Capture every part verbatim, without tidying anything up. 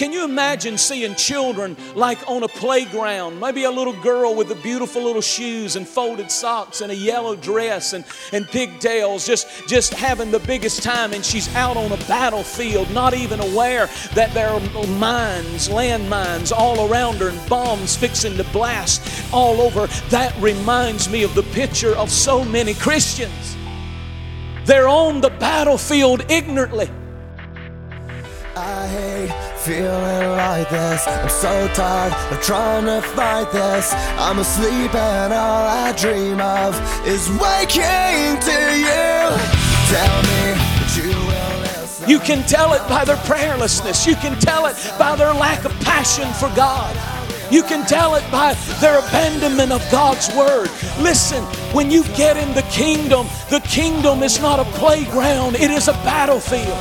Can you imagine seeing children like on a playground, maybe a little girl with the beautiful little shoes and folded socks and a yellow dress and, and pigtails, just, just having the biggest time, and she's out on a battlefield, not even aware that there are mines, landmines all around her and bombs fixing to blast all over. That reminds me of the picture of so many Christians. They're on the battlefield ignorantly. I hate feeling like this. I'm so tired of trying to fight this. I'm asleep and all I dream of is waking to you. Tell me that you will listen. You can tell it by their prayerlessness. You can tell it by their lack of passion for God. You can tell it by their abandonment of God's Word. Listen, when you get in the kingdom, the kingdom is not a playground, it is a battlefield.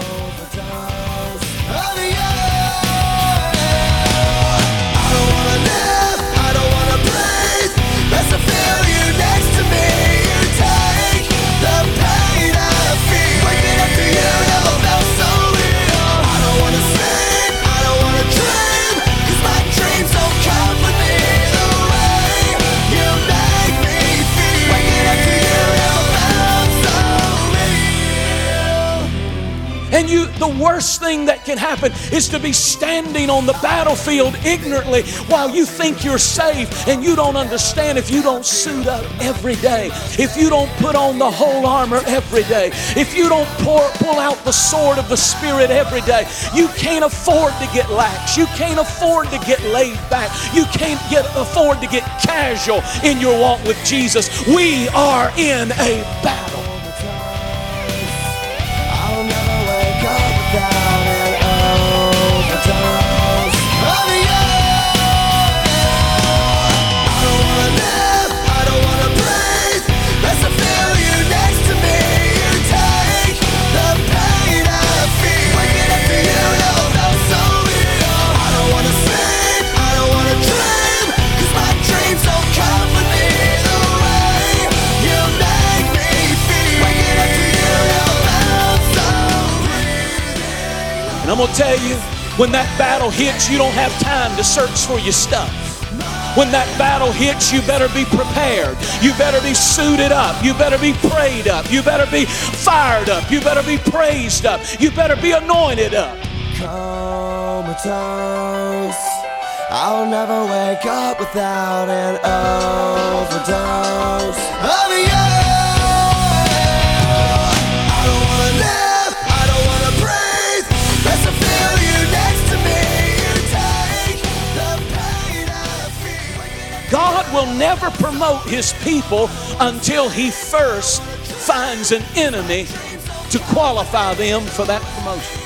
And you, the worst thing that can happen is to be standing on the battlefield ignorantly while you think you're safe, and you don't understand if you don't suit up every day, if you don't put on the whole armor every day, if you don't pour, pull out the sword of the Spirit every day. You can't afford to get lax. You can't afford to get laid back. You can't get, afford to get casual in your walk with Jesus. We are in a battle. And I'm going to tell you, when that battle hits, you don't have time to search for your stuff. When that battle hits, you better be prepared. You better be suited up. You better be prayed up. You better be fired up. You better be praised up. You better be anointed up. Comatose, I'll never wake up without an overdose of you. God will never promote His people until He first finds an enemy to qualify them for that promotion.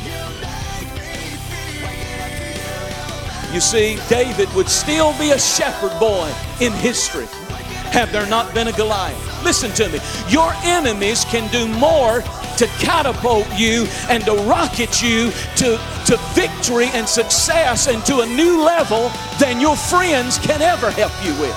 You see, David would still be a shepherd boy in history had there not been a Goliath. Listen to me. Your enemies can do more to catapult you and to rocket you to, to victory and success and to a new level than your friends can ever help you with.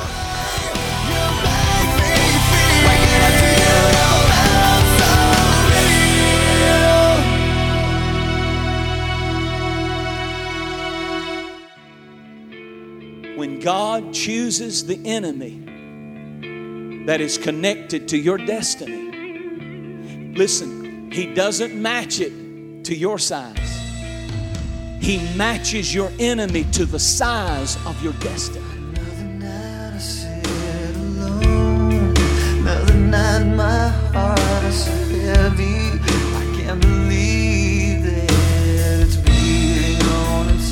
When God chooses the enemy that is connected to your destiny, listen, He doesn't match it to your size. He matches your enemy to the size of your destiny. Another night I sit alone. Another night my heart is so heavy. I can't believe that it's beating on its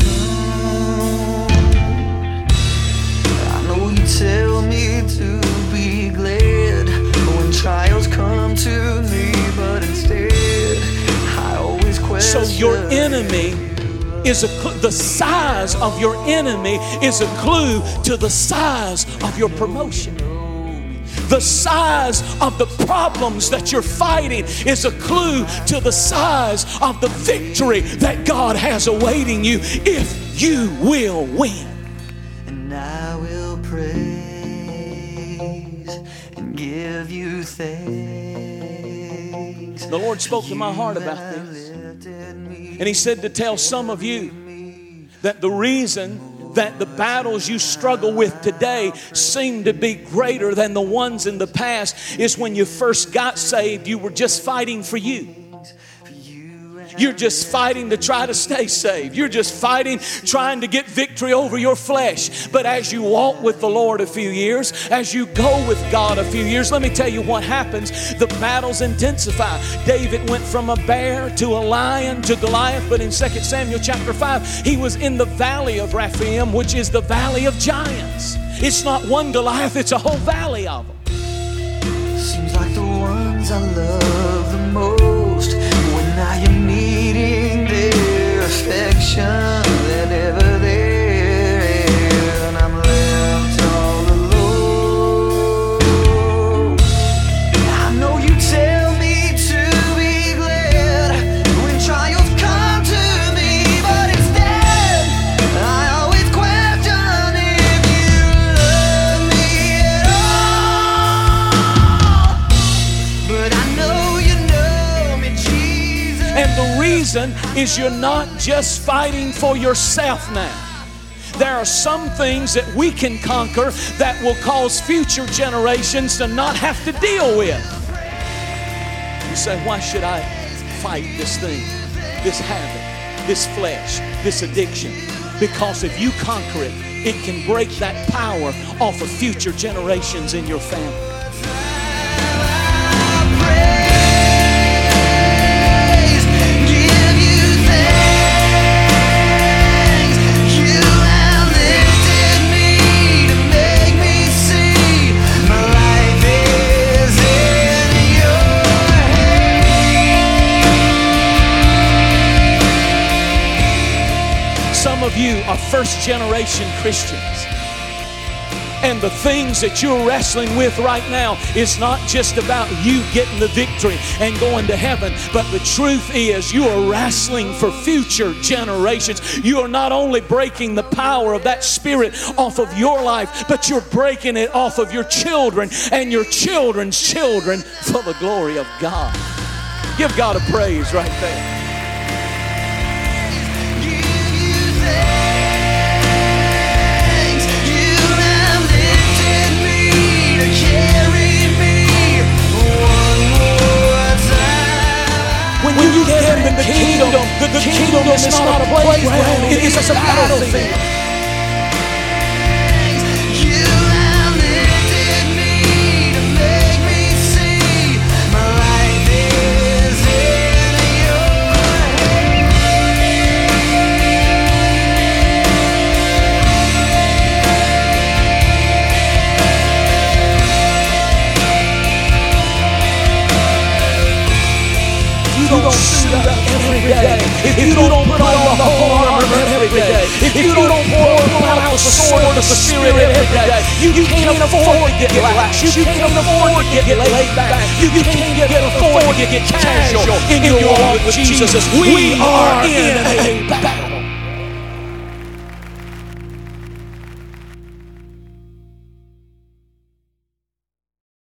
own. I know you tell me to be glad when trials come to me, but instead I always question. So your enemy is a cl- the size of your enemy is a clue to the size of your promotion. The size of the problems that you're fighting is a clue to the size of the victory that God has awaiting you if you will win. And I will praise and give you thanks. The Lord spoke to my heart about this. And He said to tell some of you that the reason that the battles you struggle with today seem to be greater than the ones in the past is when you first got saved, you were just fighting for you. You're just fighting to try to stay saved. You're just fighting, trying to get victory over your flesh. But as you walk with the Lord a few years, as you go with God a few years, let me tell you what happens. The battles intensify. David went from a bear to a lion to Goliath, but in Second Samuel chapter five, he was in the valley of Rephaim, which is the valley of giants. It's not one Goliath, it's a whole valley of them. Seems like the ones I love the most, when I am needing their affection, they're never there, and I'm left all alone. I know you tell me to be glad when trials come to me, but instead I always question if you love me at all. But I know you know me, Jesus. And the reason is you're not just fighting for yourself now. There are some things that we can conquer that will cause future generations to not have to deal with. You say, why should I fight this thing, this habit, this flesh, this addiction? Because if you conquer it, it can break that power off of future generations in your family. Some of you are first generation Christians, and the things that you're wrestling with right now is not just about you getting the victory and going to heaven, but the truth is you are wrestling for future generations. You are not only breaking the power of that spirit off of your life, but you're breaking it off of your children and your children's children for the glory of God. Give God a praise right there. When you get in the kingdom, the, the kingdom is not a playground, it is a battlefield. If you don't suit up every day, if you don't put on the whole armor every day, if you don't pull out the sword of the Spirit every day, you can't afford to get lax. You can't afford to get laid back. You can't afford to get casual in your walk with Jesus. We are in a battle.